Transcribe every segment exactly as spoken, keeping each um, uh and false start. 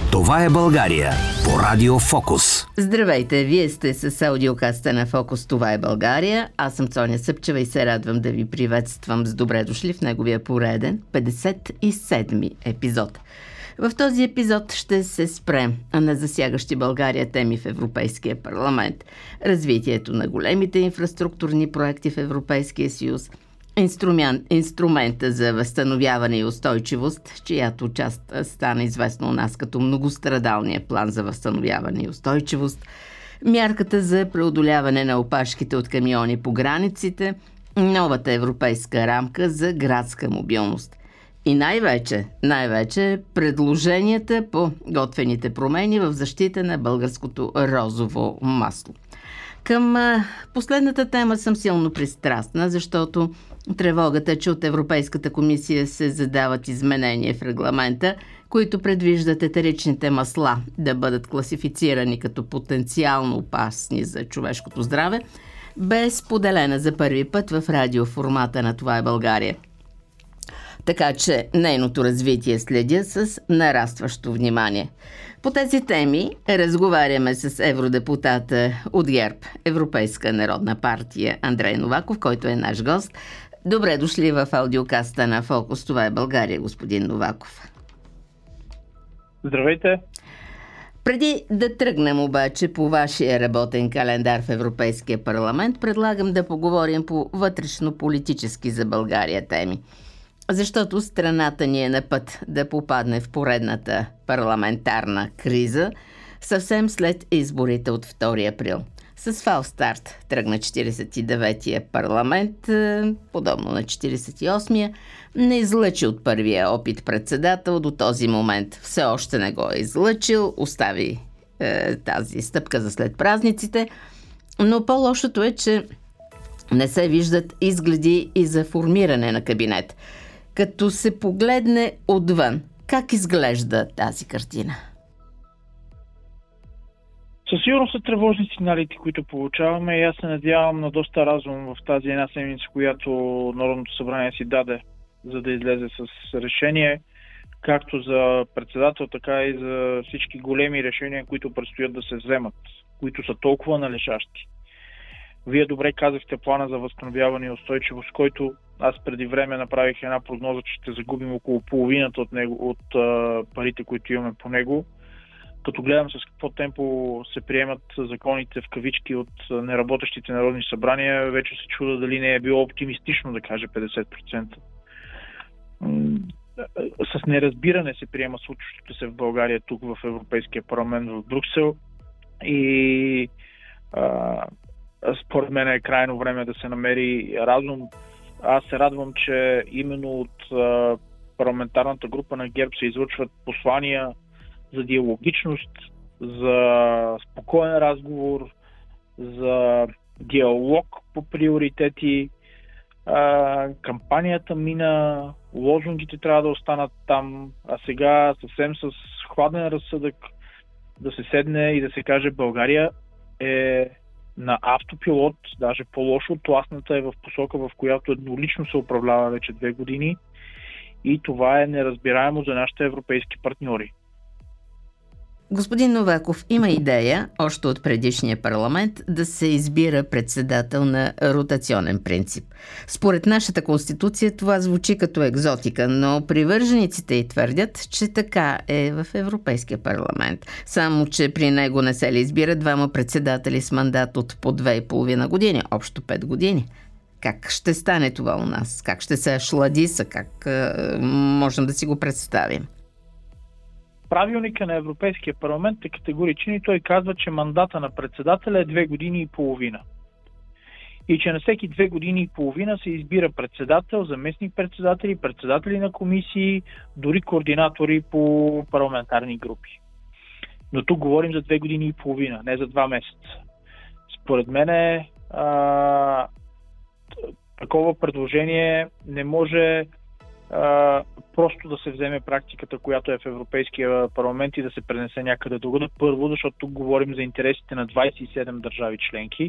Това е България по Радио Фокус. Здравейте, вие сте с аудиокаста на Фокус. Това е България. Аз съм Цоня Съпчева и се радвам да ви приветствам с добре дошли в неговия пореден петдесет и седми епизод. В този епизод ще се спрем на засягащи България теми в Европейския парламент, развитието на големите инфраструктурни проекти в Европейския съюз, инструмент, инструмента за възстановяване и устойчивост, чиято част стана известна у нас като многострадалния план за възстановяване и устойчивост, мярката за преодоляване на опашките от камиони по границите, новата европейска рамка за градска мобилност. И най-вече, най-вече предложенията по готвените промени в защита на българското розово масло. Към а, последната тема съм силно пристрастна, защото тревогата, че от Европейската комисия се задават изменения в регламента, които предвиждат етеричните масла да бъдат класифицирани като потенциално опасни за човешкото здраве, бе споделена за първи път в радиоформата на Това е България. Така че нейното развитие следя с нарастващо внимание. По тези теми разговаряме с евродепутата от ГЕРБ, Европейска народна партия Андрей Новаков, който е наш гост. Добре дошли в аудиокаста на Фокус. Това е България, господин Новаков. Здравейте! Преди да тръгнем обаче по вашия работен календар в Европейския парламент, предлагам да поговорим по вътрешно-политически за България теми. Защото страната ни е на път да попадне в поредната парламентарна криза съвсем след изборите от втори април. С фалстарт тръгна четиридесет и деветия парламент, подобно на четиридесет и осмия, не излъчи от първия опит председател до този момент. Все още не го е излъчил, остави е, тази стъпка за след празниците, но по-лошото е, че не се виждат изгледи и за формиране на кабинет. Като се погледне отвън, как изглежда тази картина? Със сигурност са тревожни сигналите, които получаваме, и аз се надявам на доста разум в тази една седмица, която Народното събрание си даде, за да излезе с решение, както за председател, така и за всички големи решения, които предстоят да се вземат, които са толкова належащи. Вие добре казахте плана за възстановяване и устойчивост, който аз преди време направих една прогноза, че ще загубим около половината от, него, от а, парите, които имаме по него. Като гледам с какво темпо се приемат законите в кавички от неработещите народни събрания, вече се чуда дали не е било оптимистично да каже петдесет процента. С неразбиране се приема случващото се в България, тук в Европейския парламент в Брюксел, и а, според мен е крайно време да се намери разум. Аз се радвам, че именно от а, парламентарната група на ГЕРБ се излъчват послания за диалогичност, за спокоен разговор, за диалог по приоритети. А, кампанията мина, лозунгите трябва да останат там, а сега съвсем с хладен разсъдък да се седне и да се каже: България е на автопилот, даже по-лошо, тласната е в посока, в която еднолично се управлява вече две години, и това е неразбираемо за нашите европейски партньори. Господин Новаков, има идея, още от предишния парламент, да се избира председател на ротационен принцип. Според нашата конституция това звучи като екзотика, но привържениците й твърдят, че така е в Европейския парламент. Само че при него не се ли избират двама председатели с мандат от по две и половина години, общо пет години? Как ще стане това у нас? Как ще се шладиса? Как е, можем да си го представим? Правилника на Европейския парламент е категоричен и той казва, че мандата на председателя е две години и половина. И че на всеки две години и половина се избира председател, заместник-председатели, председатели на комисии, дори координатори по парламентарни групи. Но тук говорим за две години и половина, не за два месеца. Според мен е, а, такова предложение не може Uh, просто да се вземе практиката, която е в Европейския парламент, и да се пренесе някъде другаде. Първо, защото тук говорим за интересите на двадесет и седем държави членки,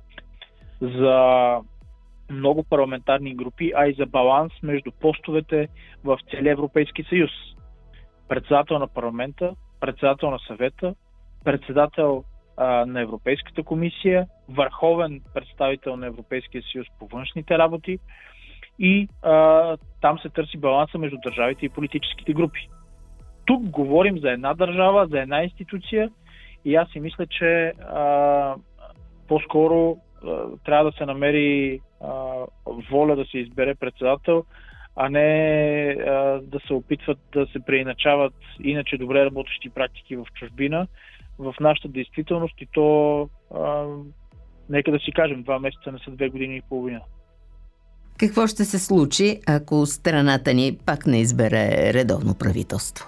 за много парламентарни групи, а и за баланс между постовете в целия Европейски съюз. Председател на парламента, председател на съвета, председател а, на Европейската комисия, върховен представител на Европейския съюз по външните работи и а, там се търси баланса между държавите и политическите групи. Тук говорим за една държава, за една институция и аз си мисля, че а, по-скоро а, трябва да се намери а, воля да се избере председател, а не а, да се опитват да се преиначават иначе добре работещи практики в чужбина. В нашата действителност и то, а, нека да си кажем, два месеца не са две години и половина. Какво ще се случи, ако страната ни пак не избере редовно правителство?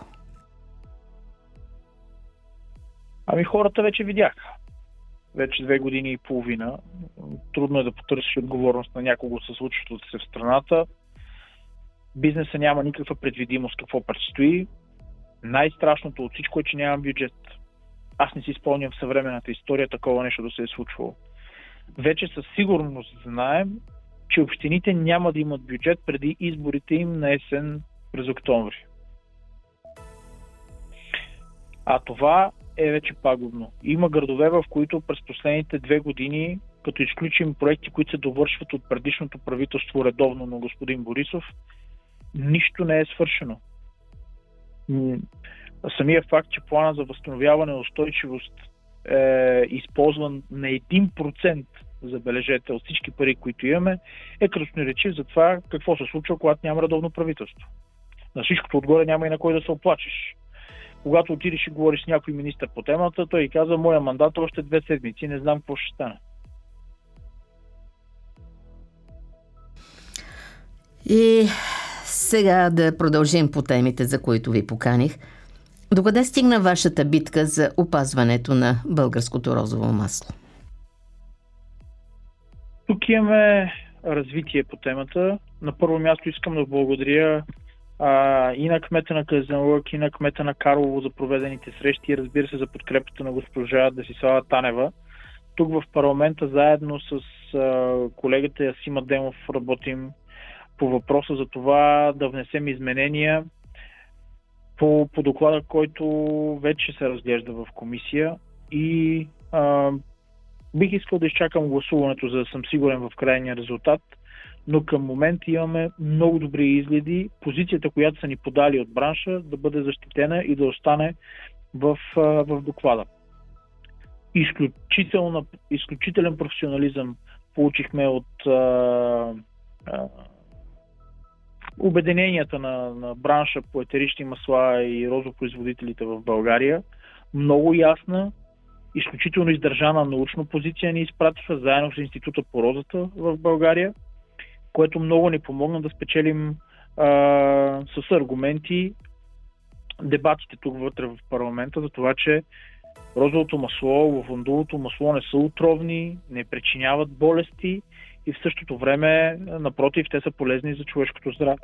Ами хората вече видяха. Вече две години и половина. Трудно е да потърсиш отговорност на някого със случващото се в страната. Бизнеса няма никаква предвидимост какво предстои. Най-страшното от всичко е, че няма бюджет. Аз не си спомням в съвременната история такова нещо да се е случвало. Вече със сигурност знаем, че общините няма да имат бюджет преди изборите им на есен през октомври. А това е вече пагубно. Има градове, в които през последните две години, като изключим проекти, които се довършват от предишното правителство редовно на господин Борисов, нищо не е свършено. Самия факт, че плана за възстановяване и устойчивост е използван на един процент, забележете, от всички пари, които имаме, е красноречив за това какво се случва, когато няма редовно правителство. На всичкото отгоре няма и на кой да се оплачеш. Когато отидеш и говориш с някой министър по темата, той и казва: моя мандат още две седмици, не знам какво ще стане. И сега да продължим по темите, за които ви поканих. Докъде стигна вашата битка за опазването на българското розово масло? Тук имаме развитие по темата. На първо място искам да благодаря а, и на кмета на Казанлък, и на кмета на Карлово за проведените срещи и разбира се за подкрепата на госпожа Десислава Танева. Тук в парламента заедно с а, колегата Асим Адемов работим по въпроса за това да внесем изменения по, по доклада, който вече се разглежда в комисия и а, бих искал да изчакам гласуването, за да съм сигурен в крайния резултат, но към момента имаме много добри изгледи. Позицията, която са ни подали от бранша, да бъде защитена и да остане в, в доклада. Изключителен професионализъм получихме от а, а, обединенията на, на бранша по етерични масла и розопроизводителите в България. Много ясна, изключително издържана научна позиция ни изпратиха заедно с Института по розата в България, което много ни помогна да спечелим а, с аргументи дебатите тук вътре в парламента за това, че розовото масло, лавандуловото масло не са отровни, не причиняват болести и в същото време, напротив, те са полезни за човешкото здраве.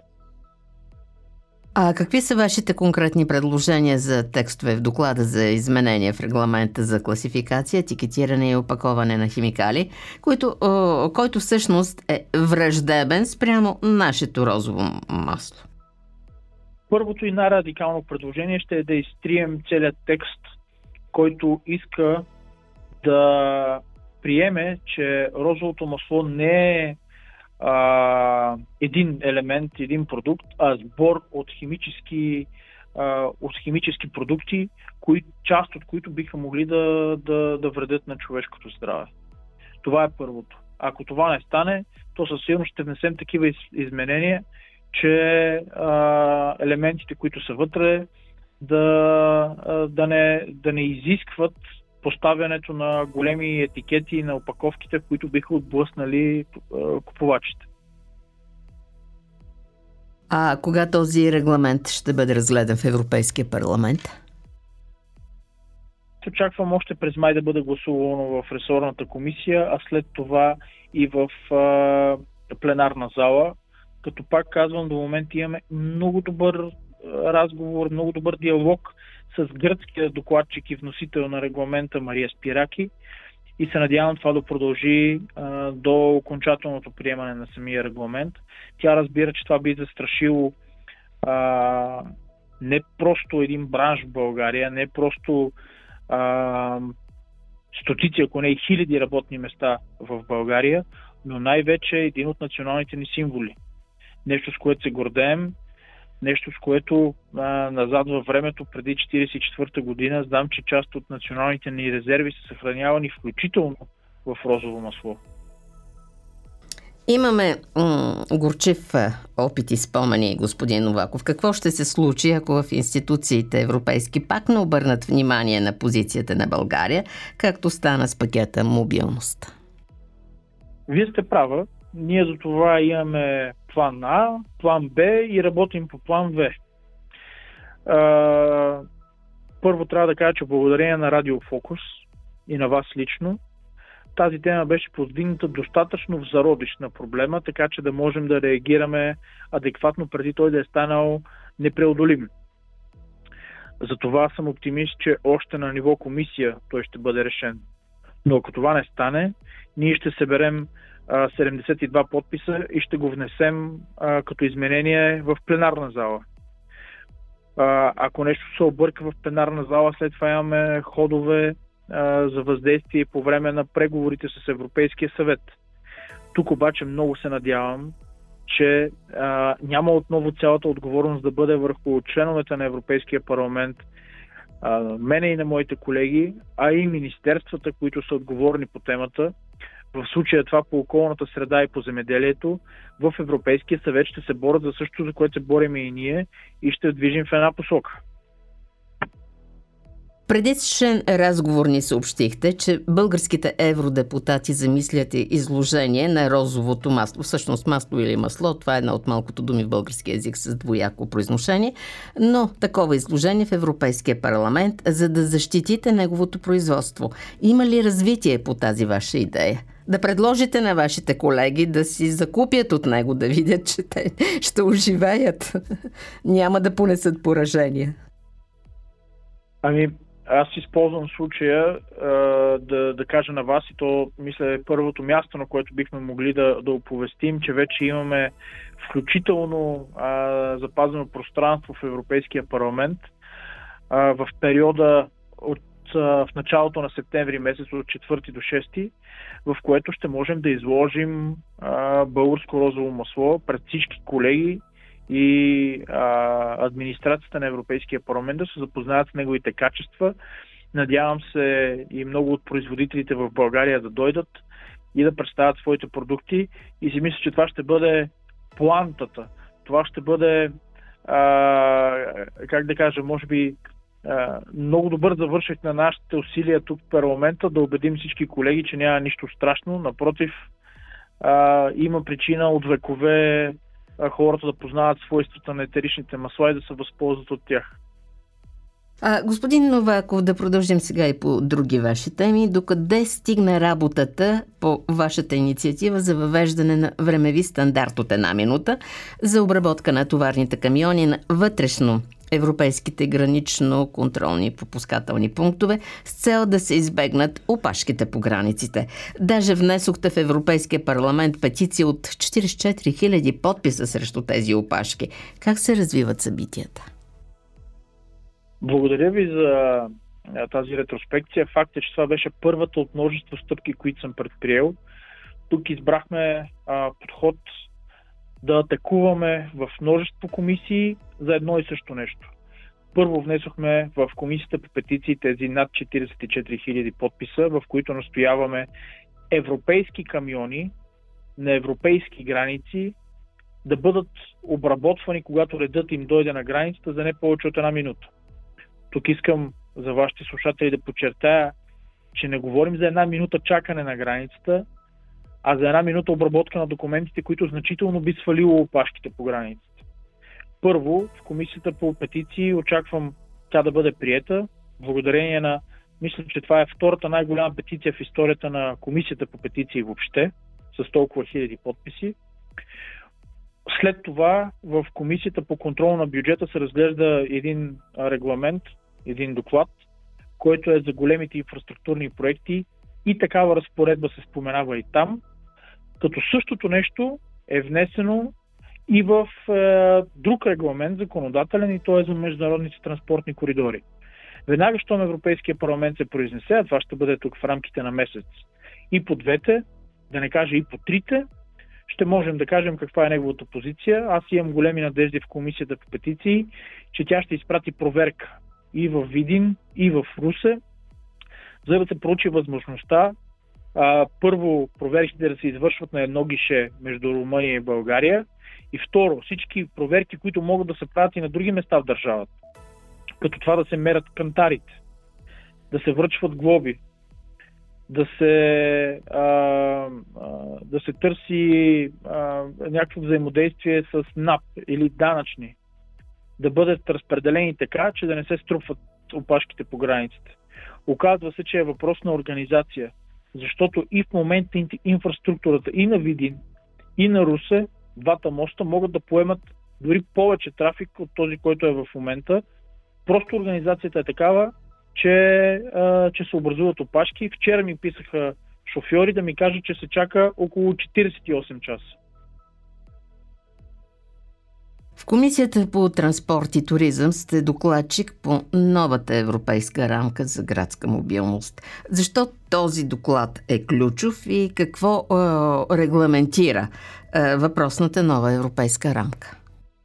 А какви са вашите конкретни предложения за текстове в доклада за изменения в регламента за класификация, етикетиране и опаковане на химикали, който, който всъщност е враждебен спрямо нашето розово масло? Първото и най-радикално предложение ще е да изтрием целият текст, който иска да приеме, че розовото масло не е а, един елемент, един продукт, а сбор от химически, а, от химически продукти, кои, част от които биха могли да, да, да вредят на човешкото здраве. Това е първото. Ако това не стане, то със сигурност ще внесем такива из, изменения, че а, елементите, които са вътре, да, да, не, да не изискват поставянето на големи етикети на опаковките, които биха отблъснали купувачите. А кога този регламент ще бъде разгледан в Европейския парламент? Очаквам още през май да бъде гласувано в ресорната комисия, а след това и в а, пленарна зала. Като пак казвам, до момента имаме много добър разговор, много добър диалог с гръцкия докладчик и вносител на регламента Мария Спираки и се надявам това да продължи а, до окончателното приемане на самия регламент. Тя разбира, че това би застрашило а, не просто един бранш в България, не просто а, стотици, ако не и хиляди работни места в България, но най-вече един от националните ни символи. Нещо, с което се гордеем, нещо, с което а, назад във времето, преди четиридесет и четвърта година, знам, че част от националните ни резерви са съхранявани включително в розово масло. Имаме м- горчив опит и спомени, господин Новаков. Какво ще се случи, ако в институциите европейски пак не обърнат внимание на позицията на България, както стана с пакета мобилност? Вие сте права. Ние за това имаме план А, план Б и работим по план В. А, първо трябва да кажа, че благодарение на Радио Фокус и на вас лично, тази тема беше повдигната достатъчно в зародиш на проблема, така че да можем да реагираме адекватно преди той да е станал непреодолим. Затова съм оптимист, че още на ниво комисия той ще бъде решен. Но ако това не стане, ние ще съберем а, седемдесет и два подписа и ще го внесем а, като изменение в пленарна зала. А, ако нещо се обърка в пленарна зала, след това имаме ходове за въздействие по време на преговорите с Европейския съвет. Тук обаче много се надявам, че а, няма отново цялата отговорност да бъде върху членовете на Европейския парламент, а, мене и на моите колеги, а и министерствата, които са отговорни по темата. В случая това по околната среда и по земеделието, в Европейския съвет ще се борят за същото, за което се бориме и ние, и ще движим в една посока. Предишен разговор ни съобщихте, че българските евродепутати замислят изложение на розовото масло. Всъщност масло или масло, това е една от малкото думи в български език с двояко произношение, но такова изложение в Европейския парламент, за да защитите неговото производство. Има ли развитие по тази ваша идея? Да предложите на вашите колеги да си закупят от него, да видят, че те ще оживеят. Няма да понесат поражения. Ами, аз използвам случая а, да, да кажа на вас, и то мисля е първото място, на което бихме могли да, да оповестим, че вече имаме включително а, запазено пространство в Европейския парламент а, в периода от, а, в началото на септември месец, от четвърти до шести, в което ще можем да изложим а, българско розово масло пред всички колеги и а, администрацията на Европейския парламент да се запознаят с неговите качества. Надявам се и много от производителите в България да дойдат и да представят своите продукти, и си мисля, че това ще бъде плантата. Това ще бъде, а, как да кажа, може би а, много добър завършек на нашите усилия тук в парламента да убедим всички колеги, че няма нищо страшно. Напротив, а, има причина от векове хората да познават свойствата на етеричните масла и да се възползват от тях. А, господин Новаков, да продължим сега и по други ваши теми. Докъде стигна работата по вашата инициатива за въвеждане на времеви стандарт от една минута за обработка на товарните камиони на вътрешно европейските гранично-контролни пропускателни пунктове с цел да се избегнат опашките по границите. Даже внесохте в Европейския парламент петиция от четиридесет и четири хиляди подписа срещу тези опашки. Как се развиват събитията? Благодаря ви за тази ретроспекция. Факт е, че това беше първата от множество стъпки, които съм предприел. Тук избрахме а, подход да атакуваме в множество комисии за едно и също нещо. Първо внесохме в комисията по петиции тези над четиридесет и четири хиляди подписа, в които настояваме европейски камиони на европейски граници да бъдат обработвани, когато редът им дойде на границата, за не повече от една минута. Тук искам за вашите слушатели да подчертая, че не говорим за една минута чакане на границата, а за една минута обработка на документите, които значително би свалило опашките по границата. Първо, в комисията по петиции очаквам тя да бъде приета, благодарение на, мисля, че това е втората най-голяма петиция в историята на комисията по петиции въобще, с толкова хиляди подписи. След това в комисията по контрол на бюджета се разглежда един регламент, един доклад, който е за големите инфраструктурни проекти, и такава разпоредба се споменава и там, като същото нещо е внесено и в е, друг регламент, законодателен, и той е за международните транспортни коридори. Веднага, щом Европейския парламент се произнесе, а това ще бъде тук в рамките на месец, и по двете, да не кажа и по трите, ще можем да кажем каква е неговата позиция. Аз имам големи надежди в комисията по петиции, че тя ще изпрати проверка и в Видин, и в Русе, за да се проучи възможността а, първо проверките да се извършват на едно гише между Румъния и България, и второ, всички проверки, които могат да се правят и на други места в държавата, като това да се мерят кантарите, да се връчват глоби, да се, а, а, да се търси а, някакво взаимодействие с НАП или данъчни, да бъдат разпределени така, че да не се струпват опашките по границите. Оказва се, че е въпрос на организация, защото и в момента инфраструктурата и на Видин, и на Русе, двата моста могат да поемат дори повече трафик от този, който е в момента. Просто организацията е такава, че, а, че се образуват опашки. Вчера ми писаха шофьори да ми кажат, че се чака около четиридесет и осем часа. В Комисията по транспорт и туризъм сте докладчик по новата европейска рамка за градска мобилност. Защо този доклад е ключов и какво е, регламентира е, въпросната нова европейска рамка?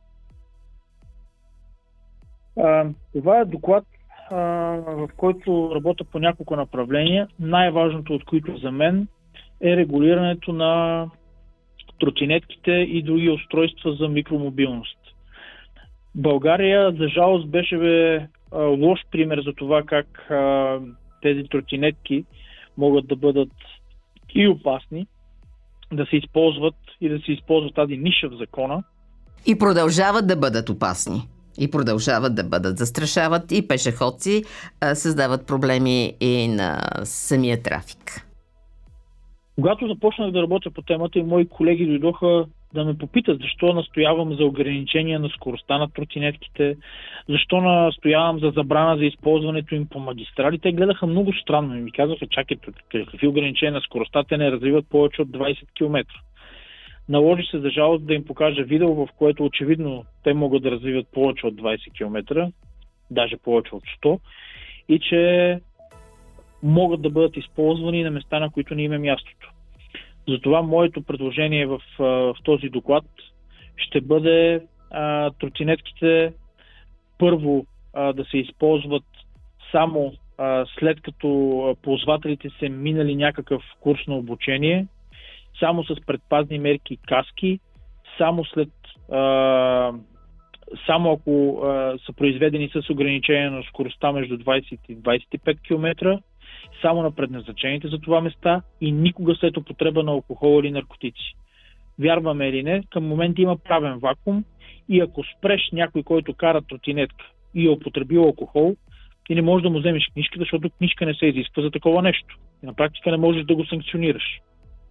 А, това е доклад, а, в който работя по няколко направления. Най-важното от които за мен е регулирането на тротинетките и други устройства за микромобилност. България, за жалост, беше бе, а, лош пример за това как а, тези тротинетки могат да бъдат и опасни, да се използват и да се използват тази ниша в закона. И продължават да бъдат опасни. И продължават да бъдат. Застрашават и пешеходци, а, създават проблеми и на самия трафик. Когато започнах да работя по темата, и мои колеги дойдоха да ме попитат защо настоявам за ограничение на скоростта на тротинетките, защо настоявам за забрана за използването им по магистралите. Гледаха много странно и ми казаха, чакайте, какви ограничения на скоростта, те не развиват повече от двайсет километра. Наложи се за жалост да им покажа видео, в което очевидно те могат да развиват повече от двайсет километра, даже повече от сто, и че могат да бъдат използвани на места, на които не им е мястото. Затова моето предложение в, в този доклад ще бъде а, тротинетките първо а, да се използват само а, след като ползвателите са минали някакъв курс на обучение, само с предпазни мерки и каски, само след а, само ако а, са произведени с ограничение на скоростта между двайсет и двайсет и пет километра, само на предназначените за това места и никога след употреба на алкохол или наркотици. Вярваме или не, към момента има правен вакуум и ако спреш някой, който кара тротинетка и е употребил алкохол, ти не можеш да му вземеш книжката, защото книжка не се изисква за такова нещо. И на практика не можеш да го санкционираш.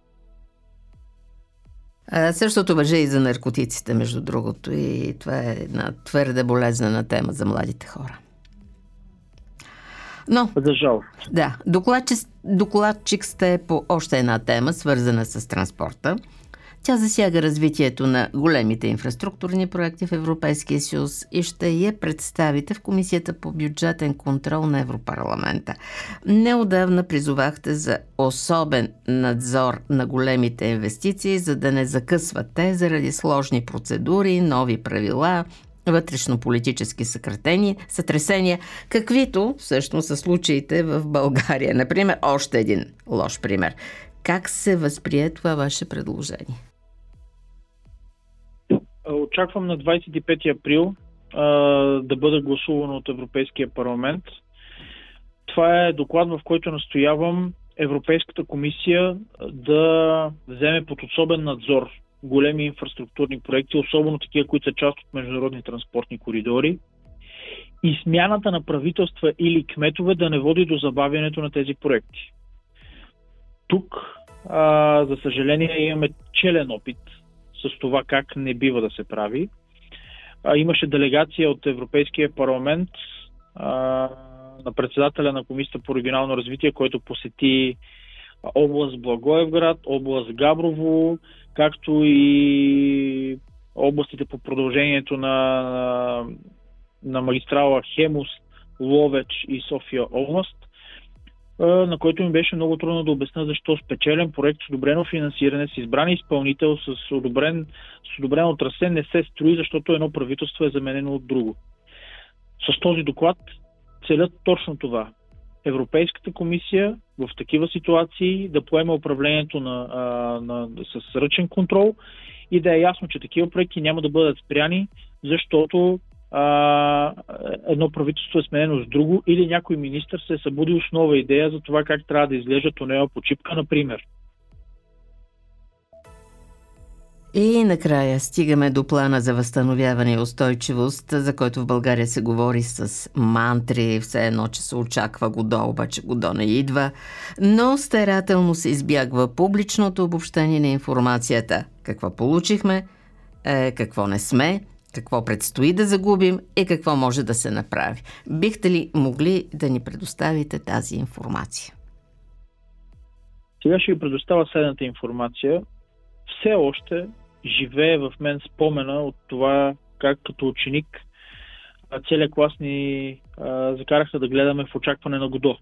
А, същото важи и за наркотиците, между другото. И това е една твърде болезнена тема за младите хора. Но, за жал. Да, докладчик, докладчик сте по още една тема, свързана с транспорта. Тя засяга развитието на големите инфраструктурни проекти в Европейския съюз и ще я представите в Комисията по бюджетен контрол на Европарламента. Неодавна призовахте за особен надзор на големите инвестиции, за да не закъсват те заради сложни процедури, нови правила, вътрешно-политически съкратени, сътресения, каквито всъщност са случаите в България. Например, още един лош пример. Как се възприе това ваше предложение? Очаквам на двайсет и пети април а, да бъде гласувано от Европейския парламент. Това е доклад, в който настоявам Европейската комисия да вземе под особен надзор големи инфраструктурни проекти, особено такива, които са част от международни транспортни коридори, и смяната на правителства или кметове да не води до забавянето на тези проекти. Тук, а, за съжаление, имаме челен опит с това как не бива да се прави. А, имаше делегация от Европейския парламент а, на председателя на Комисията по регионално развитие, който посети област Благоевград, област Габрово, както и областите по продължението на, на магистрала Хемус, Ловеч и София област, на който ми беше много трудно да обясня защо спечелен проект с одобрено финансиране, с избран изпълнител, с, одобрен, с одобрено трасе не се строи, защото едно правителство е заменено от друго. С този доклад целят точно това. Европейската комисия в такива ситуации да поема управлението на, на, на, с ръчен контрол и да е ясно, че такива проекти няма да бъдат спряни, защото а, едно правителство е сменено с друго или някой министър се е събудил с нова идея за това как трябва да изглежда тунела по Чипка, например. И накрая стигаме до плана за възстановяване и устойчивост, за който в България се говори с мантри, все едно, че се очаква Годо, обаче Годо не идва, но старателно се избягва публичното обобщение на информацията. Какво получихме, е, какво не сме, какво предстои да загубим и какво може да се направи. Бихте ли могли да ни предоставите тази информация? Сега ще ви предоставя следната информация. Все още живее в мен спомена от това как като ученик целият клас ни а, закараха да гледаме в очакване на Годо.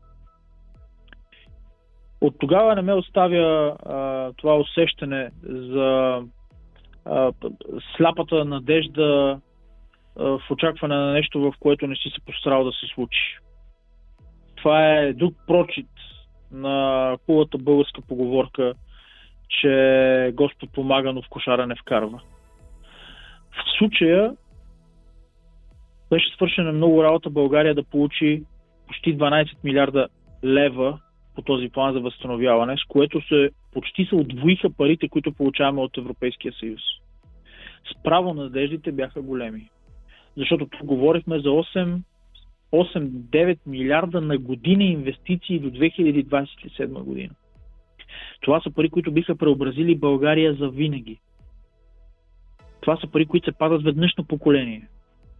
От тогава не ме оставя а, това усещане за а, сляпата надежда а, в очакване на нещо, в което не си се постарал да се случи. Това е друг прочит на хубавата българска поговорка, че Господ помага, но в кошара не вкарва. В случая беше свършена много работа България да получи почти дванайсет милиарда лева по този план за възстановяване, с което се почти се удвоиха парите, които получаваме от Европейския съюз. Справо надеждите бяха големи. Защото тук говорихме за осем-девет милиарда на година инвестиции до две хиляди двадесет и седма година. Това са пари, които биха преобразили България за винаги. Това са пари, които се падат веднъж на поколение.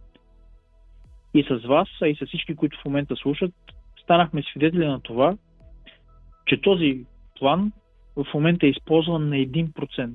И с вас, а и с всички, които в момента слушат, станахме свидетели на това, че този план в момента е използван на един процент.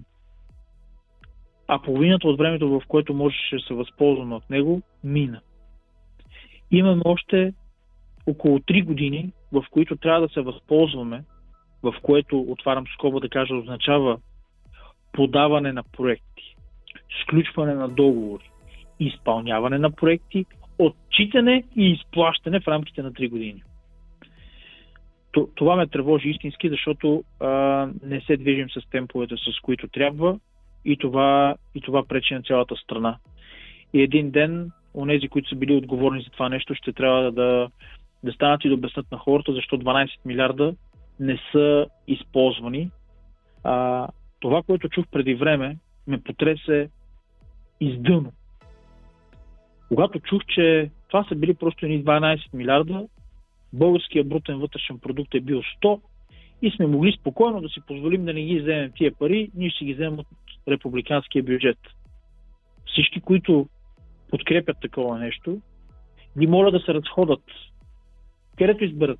А половината от времето, в което можеше да се възползваме от него, мина. Имаме още около три години, в които трябва да се възползваме, в което, отварям скоба да кажа, означава подаване на проекти, сключване на договори, изпълняване на проекти, отчитане и изплащане в рамките на три години. Това ме тревожи истински, защото а, не се движим с темповете, с които трябва, и това, и това пречи на цялата страна. И един ден онези, които са били отговорни за това нещо, ще трябва да, да, да станат и да обяснат на хората, защо дванайсет милиарда не са използвани. А, това, което чух преди време, ме потресе издъно. Когато чух, че това са били просто едни дванайсет милиарда, българският брутен вътрешен продукт е бил сто и сме могли спокойно да си позволим да не ги вземем тия пари, ние ще ги вземем от републиканския бюджет. Всички, които подкрепят такова нещо, ги моля да се разходят където изберат.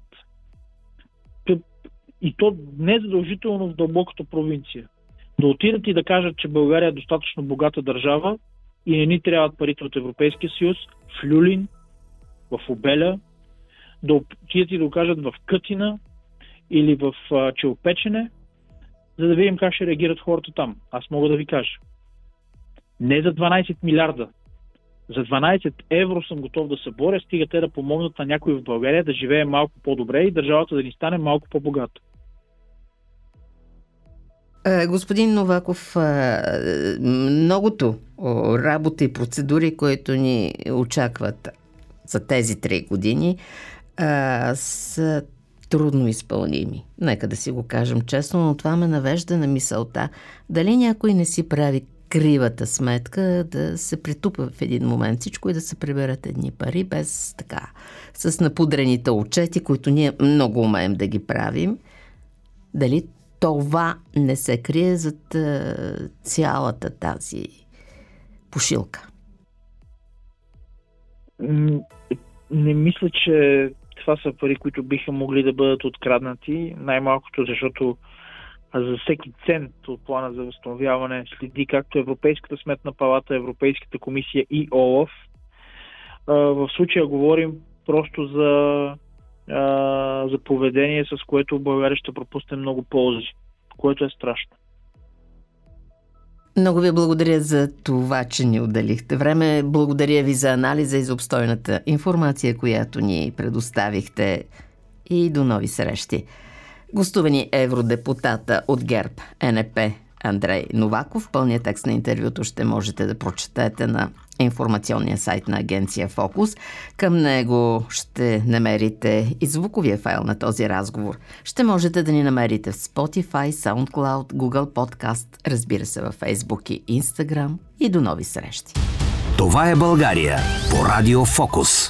И то не е задължително в дълбоката провинция. Да отидат и да кажат, че България е достатъчно богата държава и не ни трябват парите от Европейския съюз в Люлин, в Обеля, да отидат и да го кажат в Кътина или в Челпечене, за да видим как ще реагират хората там. Аз мога да ви кажа. Не за дванайсет милиарда. За дванайсет евро съм готов да се боря, стига те да помогнат на някой в България да живее малко по-добре и държавата да ни стане малко по-богата. Господин Новаков, многото работа и процедури, които ни очакват за тези три години, са трудно изпълними. Нека да си го кажем честно, но това ме навежда на мисълта дали някой не си прави кривата сметка да се притупа в един момент всичко и да се приберат едни пари без така, с напудрените отчети, които ние много умеем да ги правим. Дали това не се крие зад цялата тази пушилка? Не мисля, че това са пари, които биха могли да бъдат откраднати. Най-малкото, защото за всеки цент от плана за възстановяване следи както Европейската сметна палата, Европейската комисия и ОЛАФ. В случая говорим просто за, за поведение, с което България ще пропусне много ползи, което е страшно. Много ви благодаря за това, че ни отделихте време. Благодаря ви за анализа и за обстойната информация, която ни предоставихте. И до нови срещи. Гостувани евродепутата от ГЕРБ Н П Андрей Новаков. Пълният текст на интервюто ще можете да прочетете на информационния сайт на агенция Фокус. Към него ще намерите и звуковия файл на този разговор. Ще можете да ни намерите в Spotify, SoundCloud, Google Podcast, разбира се във Facebook и Instagram. И до нови срещи. Това е България по Радио Фокус.